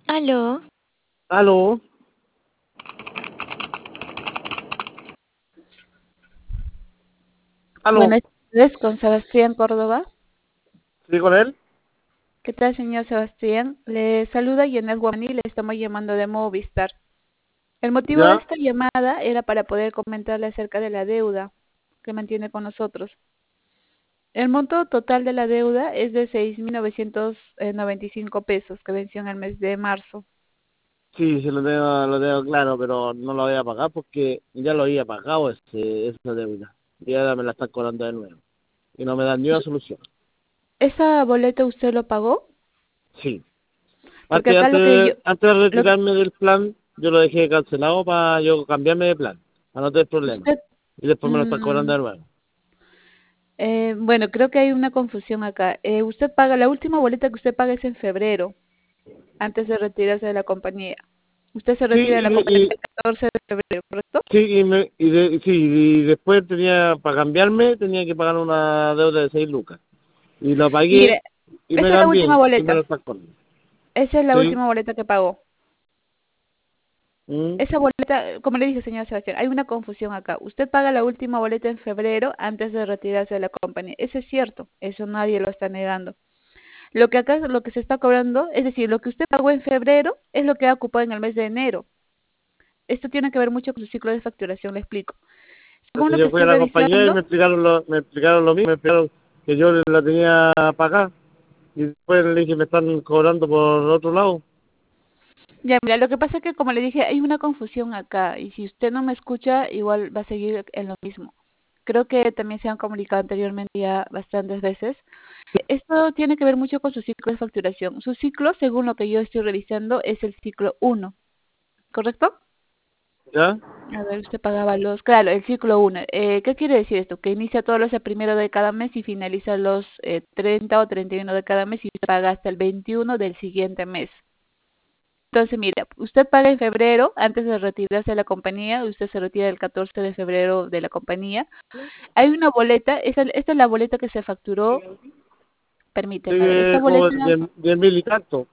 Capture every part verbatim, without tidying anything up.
Aló, Aló, aló, Buenas tardes, con Sebastián Córdoba. ¿sí con él? ¿Qué tal, señor Sebastián? Le saluda Yenet Guamani, le estamos llamando de Movistar. El motivo de ¿Ya? esta llamada era para poder comentarle acerca de la deuda que mantiene con nosotros. El monto total de la deuda es de seis mil novecientos noventa y cinco pesos que venció en el mes de marzo. Sí, sí lo tengo, lo tengo claro, pero no lo voy a pagar porque ya lo había pagado ese, esa deuda. Y ahora me la están cobrando de nuevo. Y no me dan ni una solución. ¿Esa boleta usted lo pagó? Sí. Porque Antes, acá lo que yo, antes, antes de lo que retirarme del plan, yo lo dejé cancelado para yo cambiarme de plan, para no tener problemas. usted, Y después me lo están cobrando mm, de nuevo. Eh, bueno, creo que hay una confusión acá. Eh, usted paga, la última boleta que usted paga es en febrero, antes de retirarse de la compañía. Usted se Sí, retira de la y, compañía y- el catorce de febrero, ¿correcto? sí, y, me, y, de- sí, y después tenía, para cambiarme, tenía que pagar una deuda de seis lucas. Y lo pagué Mire, y me esa es la última cambié y me lo boleta. están cobrando. Esa es la Sí. última boleta que pagó. Mm. Esa boleta, como le dije, señor Sebastián, hay una confusión acá. Usted paga la última boleta en febrero antes de retirarse de la compañía. Eso es cierto, eso nadie lo está negando. Lo que acá, lo que se está cobrando, es decir, lo que usted pagó en febrero es lo que ha ocupado en el mes de enero. Esto tiene que ver mucho con su ciclo de facturación, le explico. Según Entonces lo que yo fui estoy a la compañía y revisando, me explicaron lo, me explicaron lo mismo, me explicaron que yo la tenía pagada y después le dije me están cobrando por otro lado. ya mira, lo que pasa es que como le dije, hay una confusión acá y si usted no me escucha, igual va a seguir en lo mismo. Creo que también se han comunicado anteriormente ya bastantes veces. Esto tiene que ver mucho con su ciclo de facturación. Su ciclo, según lo que yo estoy revisando, es el ciclo uno, ¿correcto? ¿Ya? A ver, usted pagaba los, claro, el ciclo uno. Eh, ¿qué quiere decir esto? Que inicia todos los el primero de cada mes y finaliza los eh, treinta o treinta y uno de cada mes y usted paga hasta el veintiuno del siguiente mes. Entonces, mira, usted paga en febrero, antes de retirarse de la compañía, usted se retira el catorce de febrero de la compañía. Hay una boleta, esta, esta es la boleta que se facturó, permíteme, a ver, esta Sigue como boleta, diez, diez mil y tanto.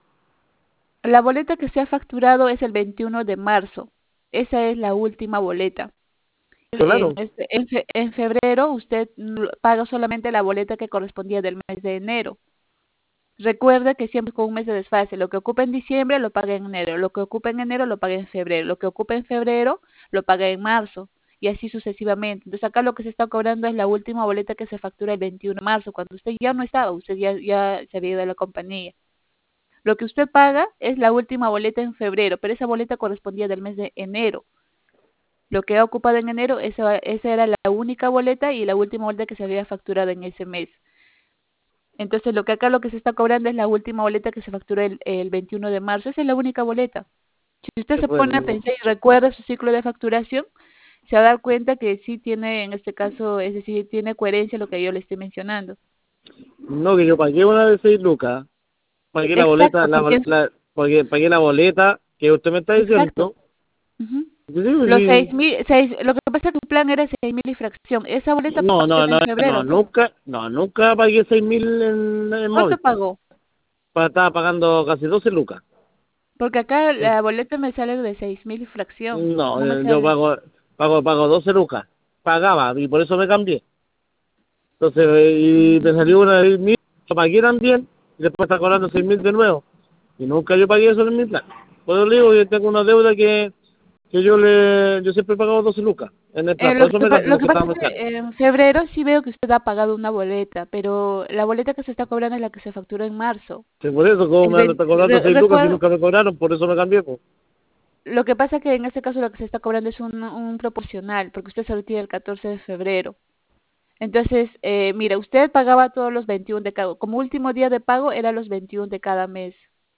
la boleta que se ha facturado es el veintiuno de marzo. Esa es la última boleta. En, Claro. este, en, fe- en febrero usted mm, paga solamente la boleta que correspondía del mes de enero. Recuerde que siempre con un mes de desfase, lo que ocupa en diciembre lo paga en enero, lo que ocupa en enero lo paga en febrero, lo que ocupa en febrero lo paga en marzo y así sucesivamente. Entonces acá lo que se está cobrando es la última boleta que se factura el veintiuno de marzo, cuando usted ya no estaba, usted ya, ya se había ido de la compañía. Lo que usted paga es la última boleta en febrero, pero esa boleta correspondía del mes de enero. Lo que ha ocupado en enero, esa, esa era la única boleta y la última boleta que se había facturado en ese mes. Entonces, lo que acá lo que se está cobrando es la última boleta que se facturó el, el veintiuno de marzo. Esa es la única boleta. Si usted se pone a Bueno, pensar y recuerda su ciclo de facturación, se va a dar cuenta que sí tiene, en este caso, es decir, tiene coherencia lo que yo le estoy mencionando. no, que yo pagué una de seis lucas, pagué la boleta, Exacto, la, porque bol- es, la, pagué, pagué la boleta que usted me está exacto. diciendo. Ujú. Yo digo, Los seis sí, mil, seis, lo que pasa es que el plan era seis mil y fracción. Esa boleta no, pagó no, no, en no, febrero, ¿no? nunca, no, nunca pagué seis mil en, en ¿Cuánto Movistar. pagó? Pa- Estaba pagando casi doce lucas. Porque acá la boleta me sale de seis mil y fracción. No, No me eh, yo sale. pago, pago, pago doce lucas. Pagaba y por eso me cambié. Entonces, eh, y me Mm. salió una de mil, lo pagué también, y después está cobrando seis mil de nuevo. Y nunca yo pagué eso en mi plan. Por eso le digo, yo tengo una deuda que, que yo le, yo siempre he pagado doce lucas en el Eh, plan. Por lo eso que, me pa- cambié, lo que porque pasa estaba es muy caro. que en febrero sí veo que usted ha pagado una boleta, pero la boleta que se está cobrando es la que se facturó en marzo. Sí, por eso, como El me veinte está cobrando re- seis lucas y recuerdo, nunca me cobraron, por eso me cambié, pues. lo que pasa es que en este caso lo que se está cobrando es un, un proporcional, porque usted se retira el catorce de febrero. Entonces, eh, mira, usted pagaba todos los veintiuno de cada, como último día de pago era los veintiuno de cada mes.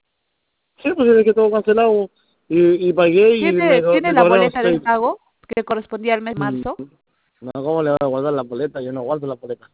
Sí, pues es que todo cancelado y, y pagué y me, ¿Tiene, co- tiene me la cobraron boleta del seis. pago que correspondía al mes de Mm, marzo? No, ¿cómo le voy a guardar la boleta? Yo no guardo la boleta.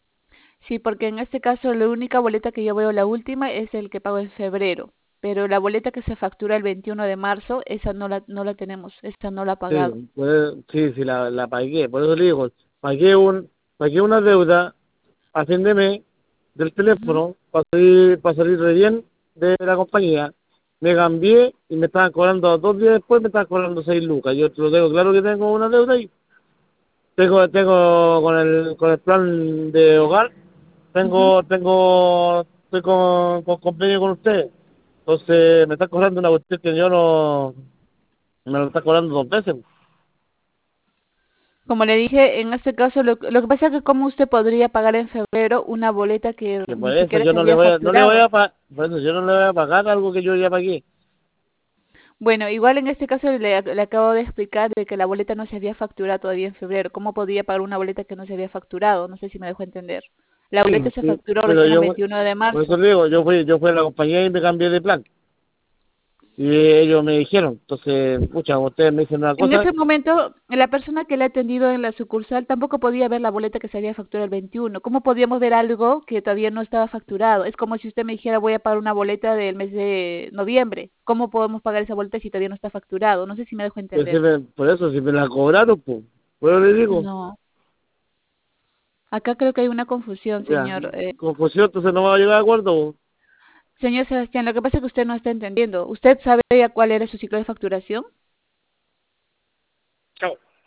Sí, porque en este caso la única boleta que yo veo, la última, es el que pago en febrero. Pero la boleta que se factura el veintiuno de marzo, esa no la, no la tenemos, esa no la ha pagado. Sí, pues, sí, sí, la, la pagué. Por eso le digo, pagué, un, pagué una deuda a fin de mes del Ujú. teléfono para salir, para salir re bien de la compañía me cambié y me estaban cobrando dos días después, me estaban cobrando seis lucas. Yo te lo tengo claro que tengo una deuda ahí. Tengo, tengo con el, con el plan de hogar, Ujú. tengo, tengo, estoy con, con convenio con ustedes. Entonces me están cobrando una cuestión que yo no, me lo está cobrando dos veces. Como le dije, en este caso, lo, lo que pasa es que cómo usted podría pagar en febrero una boleta que Que por ni eso siquiera yo se no le había voy a, no le voy facturado. a pagar, por eso yo no le voy a pagar algo que yo ya pagué. Bueno, igual en este caso le, le acabo de explicar de que la boleta no se había facturado todavía en febrero. ¿Cómo podría pagar una boleta que no se había facturado? No sé si me dejó entender. La boleta Sí, se sí, facturó pero recién el yo, veintiuno de por eso marzo. le digo, yo fui, yo fui a la compañía y me cambié de plan. Y ellos me dijeron, entonces, escucha, ustedes me dicen una En cosa, ese momento, la persona que le ha atendido en la sucursal tampoco podía ver la boleta que se había facturado el veintiuno. ¿Cómo podíamos ver algo que todavía no estaba facturado? Es como si usted me dijera voy a pagar una boleta del mes de noviembre. ¿Cómo podemos pagar esa boleta si todavía no está facturado? No sé si me dejo pues, si entender. me- por eso, si me la cobraron, pues, pues yo le digo, No. Acá creo que hay una confusión, ya, señor. Eh, confusión, entonces no va a llegar a acuerdo. señor Sebastián, lo que pasa es que usted no está entendiendo. ¿Usted sabe ya cuál era su ciclo de facturación? Chao.